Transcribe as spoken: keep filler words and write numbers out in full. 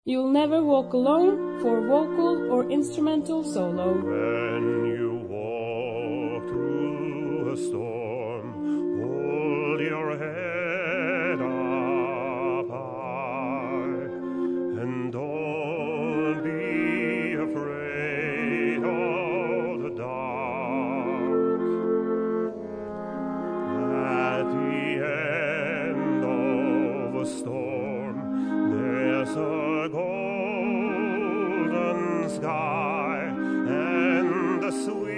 You'll never walk alone for vocal or instrumental solo. When you walk through a storm, hold your head up high, and don't be afraid of the dark. At the end of a storm, there's a golden sky and the sweet